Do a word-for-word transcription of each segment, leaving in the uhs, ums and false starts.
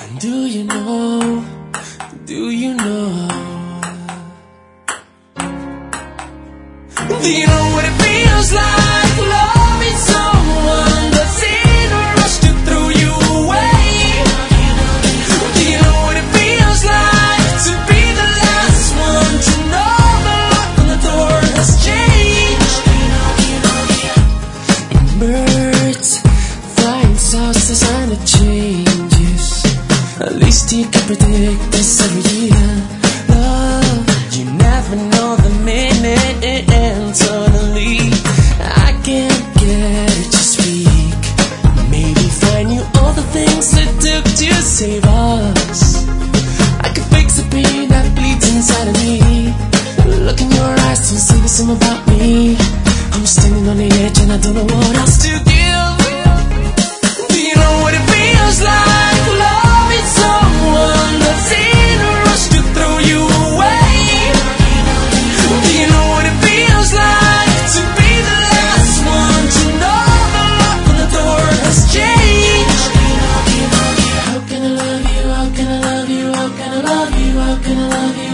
And do you know, do you know, do you know what it feels like loving someone that's in a rush to throw you away? Do you know what it feels like to be the last one to know the lock on the door has changed? Birds flying south, the sign of changes. At least you can predict this every year. Love, you never know the minute it ends. Suddenly, I can't get it to speak. Maybe find you all the things it took to save us. I could fix the pain that bleeds inside of me. Look in your eyes, don't say the same about me. I'm standing on the edge and I don't know what else to give. Do you know what it feels like loving someone that's in a rush to throw you away? Do you know what it feels like to be the last one to know the lock on the door has changed? How can I love you, how can I love you, how can I love you, how can I love you?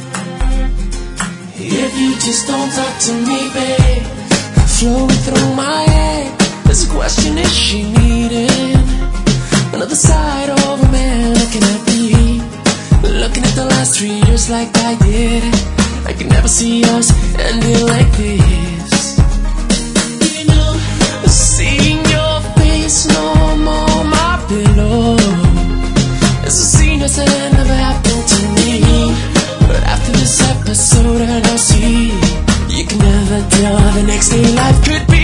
If you just don't talk to me, babe, flowing through my head, there's a question, is she needing another side of a man looking at me? Looking at the last three years like I did, I could never see us ending like this. You know, seeing your face no more my pillow. It's a scene that said never happened to me. But after this episode and I see, you can never tell how the next day life could be.